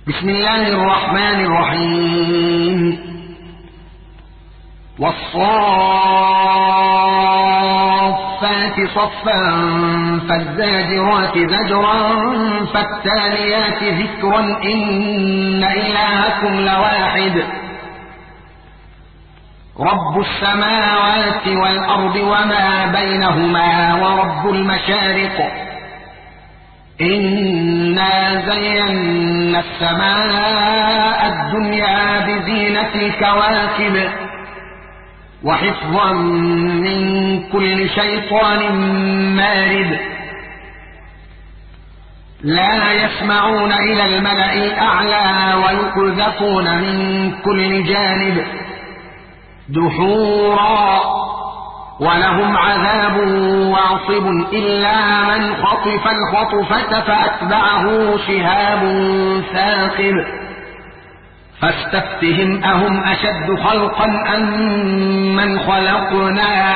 بسم الله الرحمن الرحيم. والصافات صفا فالزاجرات زجرا فالتاليات ذكرا إن إلهكم لواحد رب السماوات والأرض وما بينهما ورب المشارق إنا زينا السماء الدنيا بزينة الكواكب وحفظا من كل شيطان مارد لا يسمعون إلى الملأ الأعلى ويقذفون من كل جانب دحورا ولهم عذاب واصب إلا من خطف الخطفة فأتبعه شهاب ثاقب فاستفتهم أهم أشد خلقا أم من خلقنا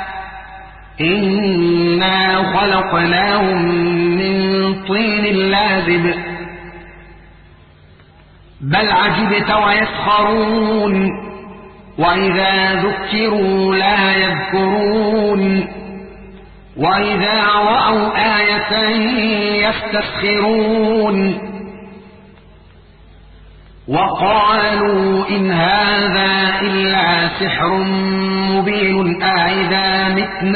إنا خلقناهم من طين لازب بل عجبت ويسخرون وإذا ذكروا لا يذكرون وإذا رأوا آية يستسخرون وقالوا إن هذا إلا سحر مبين أإذا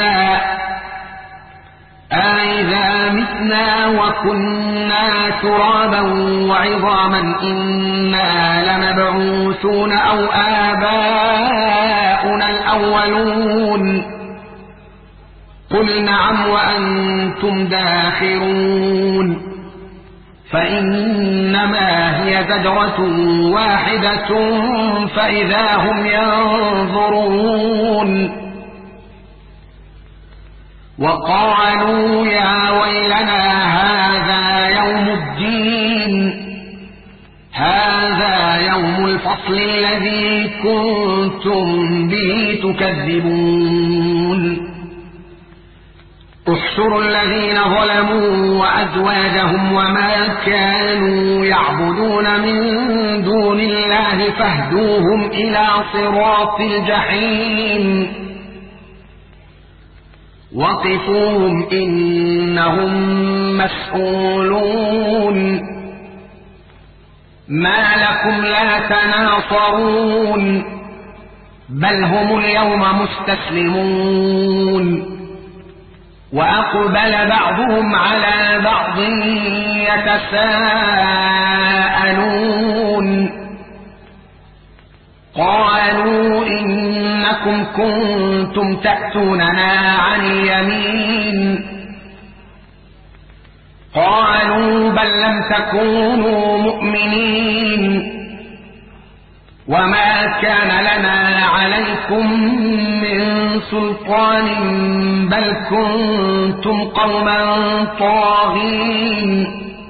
متنا وكنا ترابا وعظاما إنا لمبعوثون أو آباؤنا الأولون قل نعم وأنتم داخرون فإنما هي زجرة واحدة فإذا هم ينظرون وقالوا يا ويلنا هذا يوم الدين هذا يوم الفصل الذي كنتم به تكذبون احشروا الذين ظلموا وأزواجهم وما كانوا يعبدون من دون الله فاهدوهم إلى صراط الجحيم وقفوهم إنهم مسؤولون ما لكم لا تناصرون بل هم اليوم مستسلمون وأقبل بعضهم على بعض يتساءلون قالوا إنكم كنتم تأتوننا عن اليمين قالوا بل لم تكونوا مؤمنين وما كان لنا عليكم من سلطان بل كنتم قوما طاغين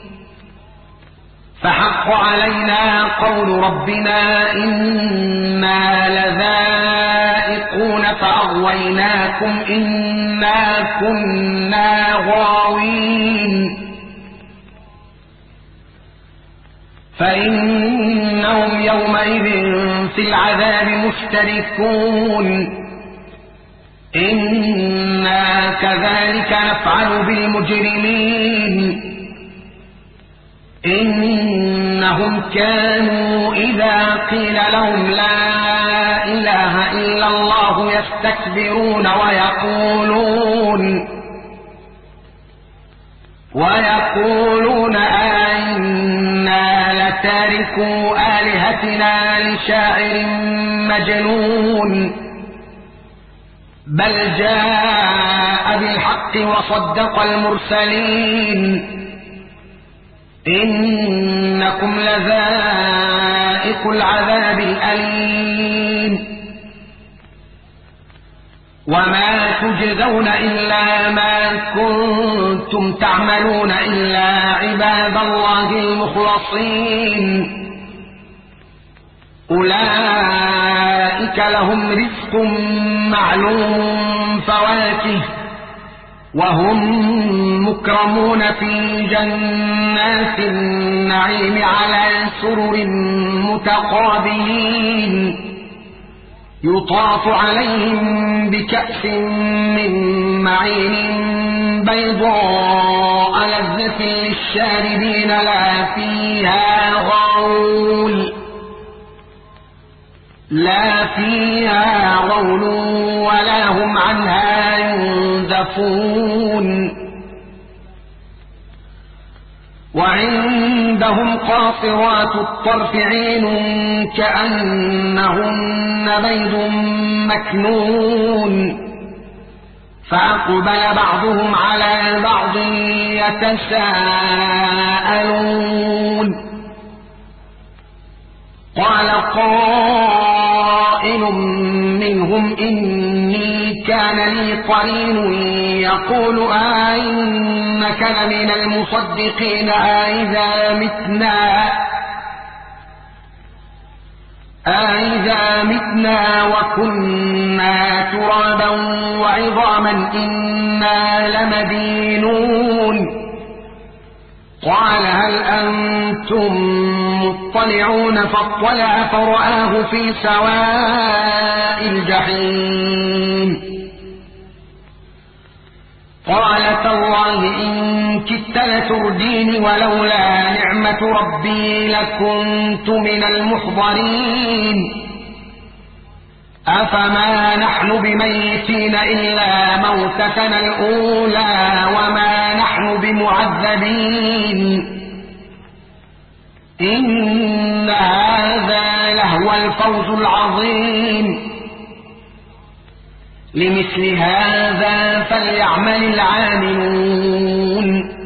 فحق علينا قول ربنا إنا لذائقون فأغويناكم إنا كنا غاوين فإنهم يومئذ في العذاب مشتركون إنا كذلك نفعل بالمجرمين إنهم كانوا إذا قيل لهم لا إله إلا الله يستكبرون ويقولون أئنا لتاركو آلهتنا لشاعر مجنون بل جاء بالحق وصدق المرسلين إنكم لذائق العذاب الأليم وما تجزون إلا ما كنتم تعملون إلا عباد الله المخلصين أولئك لهم رزق معلوم فواكه وهم مكرمون في جنات النعيم النعيم على سرر متقابلين يطاف عليهم بكأس من معين بيضاء لذة للشاربين لا فيها غول ولا هم عنها ينزفون وعندهم قاصرات الطرف عين كأنهن بيض مكنون فأقبل بعضهم على بعض يتساءلون قال قائل منهم إني كان لي قرين يقول أئنك لمن المصدقين أئذا متنا وكنا ترابا وعظاما إنا لمدينون قال هل أنتم مطلعون فاطلع فرآه في سواء الجحيم قال تالله إن كدت لتردين ولولا نعمة ربي لكنت من المحضرين أفما نحن بميتين إلا موتتنا الأولى وما نحن بمعذبين إن هذا لهو الفوز العظيم لمثل هذا فليعمل العاملون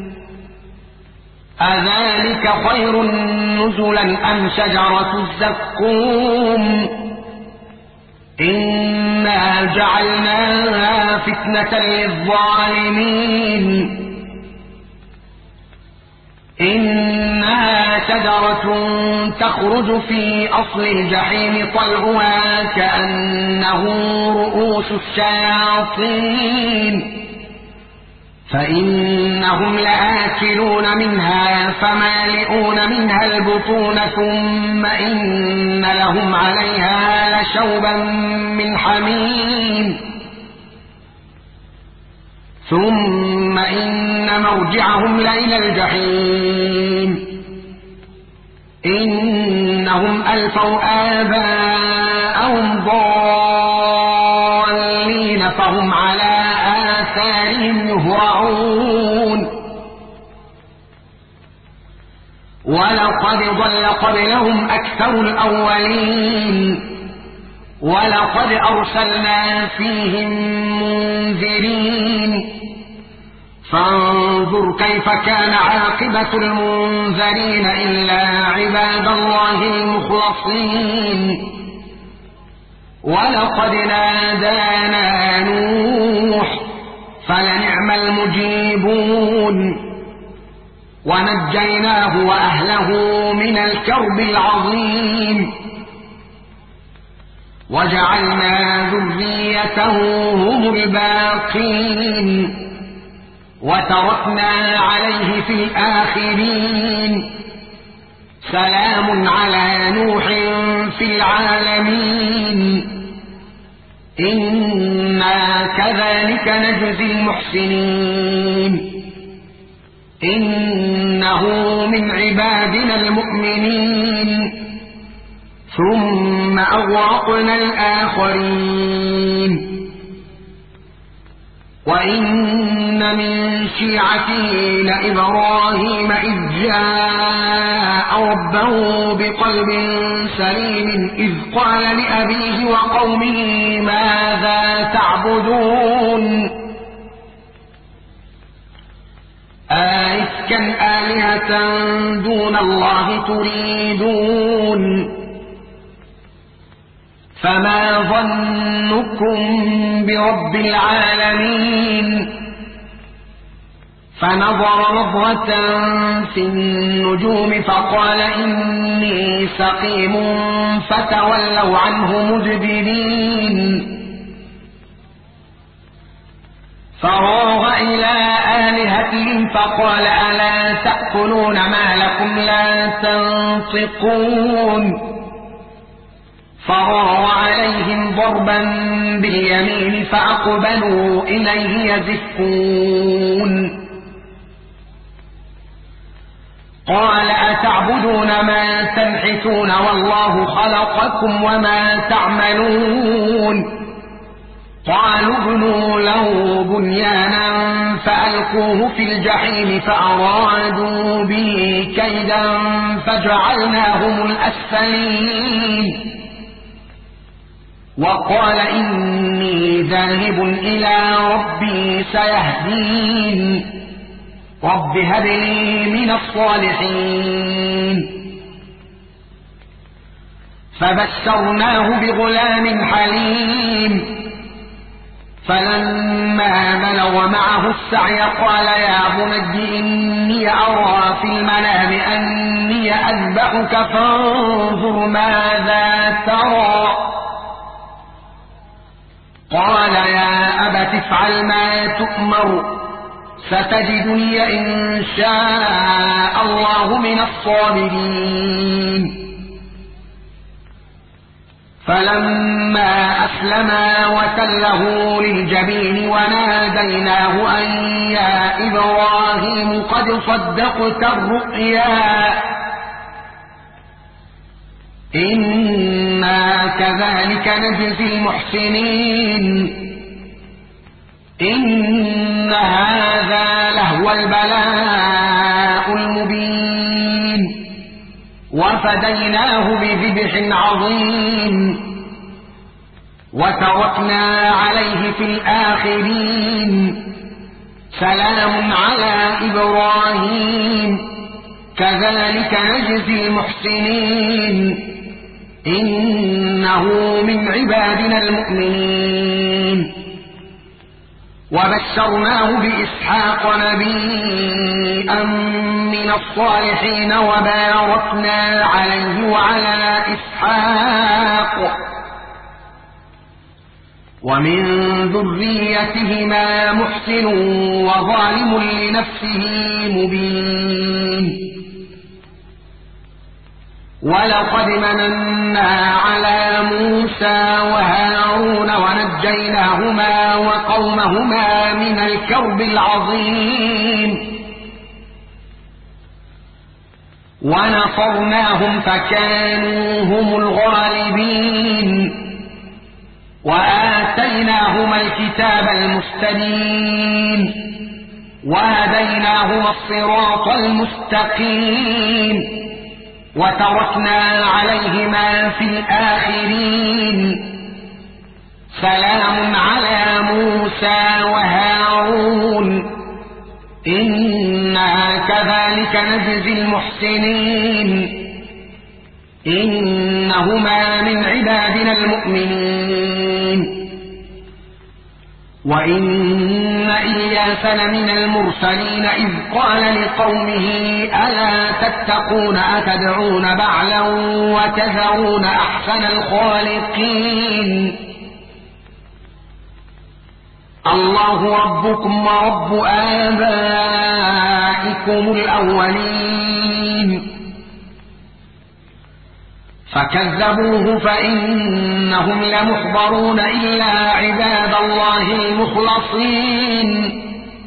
أذلك خير نزلا أم شجرة الزقوم إنا جعلناها فتنة للظالمين إنها شجرة تخرج في أصل الجحيم طلعها كأنه رؤوس الشياطين فإنهم لآكلون منها فمالئون منها البطون ثم إن لهم عليها لشوبا من حميم ثم إن مرجعهم لإلى الجحيم إنهم ألفوا آباءهم ضالين فهم على آثارهم يهرعون ولقد ضل قبلهم أكثر الأولين ولقد أرسلنا فيهم منذرين فانظر كيف كان عاقبة المنذرين إلا عباد الله المخلصين ولقد نادانا نوح فلنعم المجيبون ونجيناه وأهله من الكرب العظيم وجعلنا ذريته هم الباقين وتركنا عليه في الآخرين سلام على نوح في العالمين إنا كذلك نجزي المحسنين إنه من عبادنا المؤمنين ثم أغرقنا الآخرين وإن من شيعته لإبراهيم إذ جاء ربه بقلب سليم إذ قال لأبيه وقومه ماذا تعبدون أئفكا آلهة دون الله تريدون فما ظنكم برب العالمين فنظر نظرة في النجوم فقال إني سقيم فتولوا عنه مدبرين فراغ إلى آلهتهم فقال ألا تأكلون ما لكم لا تنطقون فراغ عليهم ضربا باليمين فأقبلوا إليه يزفون قال أتعبدون ما تنحتون والله خلقكم وما تعملون قالوا ابنوا له بنيانا فألقوه في الجحيم فأرادوا به كيدا فجعلناهم الأسفلين وقال إني ذاهب إلى ربي سيهدين رب هب لي من الصالحين فبشرناه بغلام حليم فلما بلغ معه السعي قال يا بني إني أرى في المنام أني أذبحك فانظر ماذا ترى قال يا أبت افعل ما تؤمر ستجدني إن شاء الله من الصابرين فلما أسلما وتله للجبين وناديناه أن يا إبراهيم قد صدقت الرؤيا إنا كذلك نجزي المحسنين إن هذا لهو البلاء المبين وفديناه بذبح عظيم وتركنا عليه في الآخرين سلام على إبراهيم كذلك نجزي المحسنين إنه من عبادنا المؤمنين وبشرناه بإسحاق نبيا من الصالحين وباركنا عليه وعلى إسحاق ومن ذريتهما محسن وظالم لنفسه مبين ولقد مننا على موسى وهارون ونجيناهما وقومهما من الكرب العظيم ونصرناهم فكانوا هم الغالبين وآتيناهما الكتاب المستبين وهديناهما الصراط المستقيم وتركنا عليهما في الآخرين سلام على موسى وهارون إنا كذلك نجزي المحسنين إنهما من عبادنا المؤمنين وإن إلياس لمن المرسلين إذ قال لقومه ألا تتقون أتدعون بعلا وتذرون أحسن الخالقين الله ربكم ورب آبائكم الأولين فكذبوه فإنهم لمحضرون إلا عباد الله المخلصين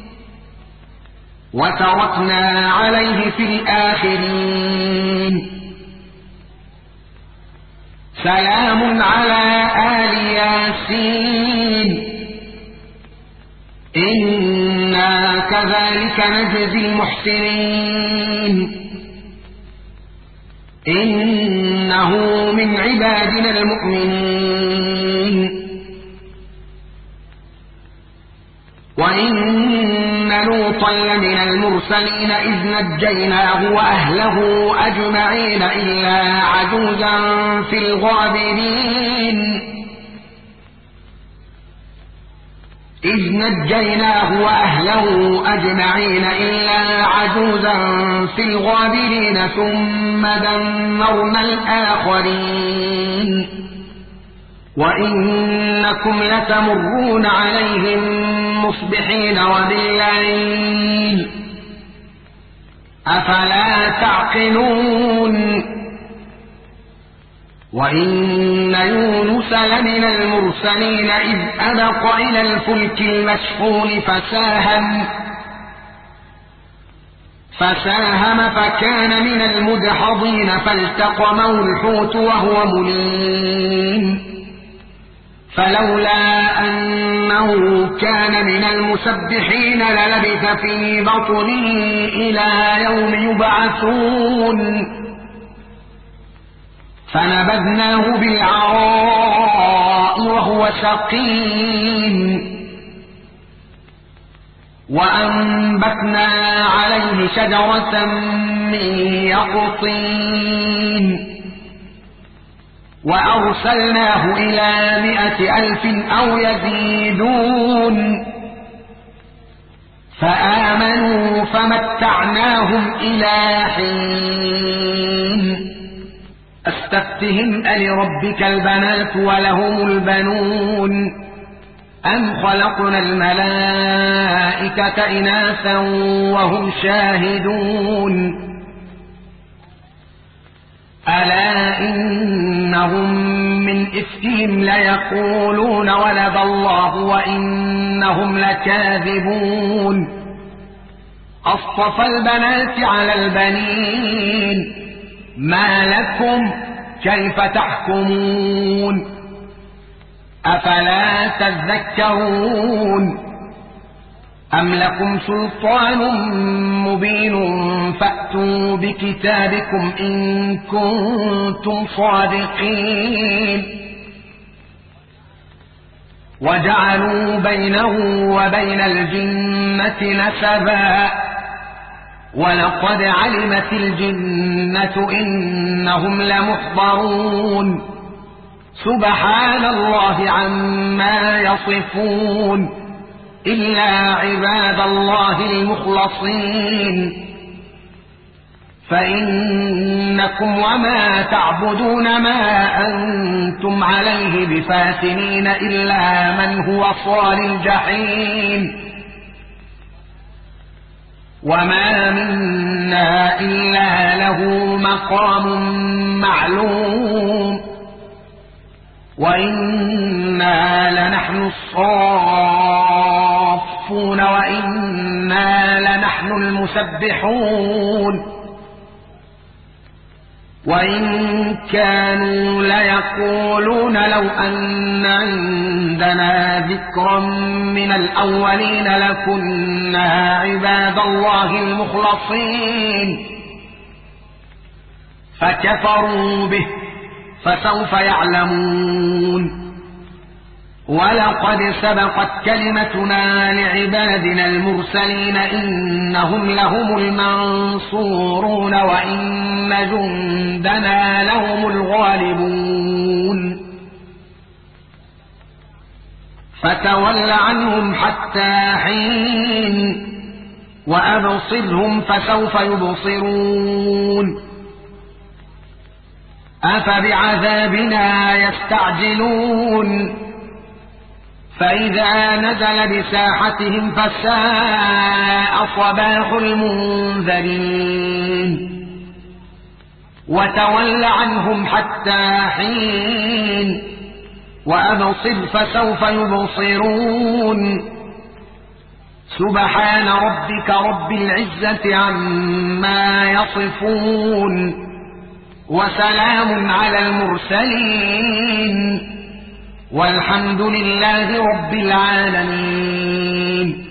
وتركنا عليه في الآخرين سلام على آل ياسين إنا كذلك نجزي المحسنين إنه من عبادنا المؤمنين وإن لوطا لمن المرسلين إذ نجيناه وأهله أجمعين إلا عجوزا في الغابرين إذ نجيناه وأهله أجمعين إلا عجوزا في الغابرين ثم دمرنا الآخرين وإنكم لتمرون عليهم مصبحين وبالليل أفلا تعقلون وإن يونس لمن المرسلين إذ أبق إلى الفلك المشحون فساهم فكان من المدحضين فالتقمه الحوت وهو مليم فلولا أنه كان من المسبحين للبث في بطنه إلى يوم يبعثون فنبذناه بالعراء وهو سقيم وأنبتنا عليه شجرة من يقطين وأرسلناه إلى 100,000 أو يزيدون فآمنوا فمتعناهم إلى حين أستفتهم ألربك البنات ولهم البنون أم خلقنا الملائكة إناثا وهم شاهدون ألا إنهم من إفكهم ليقولون ولد الله وإنهم لكاذبون أصطفى البنات على البنين ما لكم كيف تحكمون أفلا تذكرون أم لكم سلطان مبين فأتوا بكتابكم إن كنتم صادقين وجعلوا بينه وبين الجنة نسبا ولقد علمت الجنة إنهم لمحضرون سبحان الله عما يصفون إلا عباد الله المخلصين فإنكم وما تعبدون ما أنتم عليه بفاتنين إلا من هو صال الجحيم وما منا إلا له مقام معلوم وإنا لنحن الصافون وإنا لنحن المسبحون وإن كانوا ليقولون لو أن عندنا ذكرا من الأولين لكنا عباد الله المخلصين فكفروا به فسوف يعلمون ولقد سبقت كلمتنا لعبادنا المرسلين إنهم لهم المنصورون وإن جندنا لهم الغالبون فتول عنهم حتى حين وأبصرهم فسوف يبصرون أفبعذابنا يستعجلون فإذا نزل بساحتهم فساء صباح المنذرين وتول عنهم حتى حين وأبصر فسوف يبصرون سبحان ربك رب العزة عما يصفون وسلام على المرسلين والحمد لله رب العالمين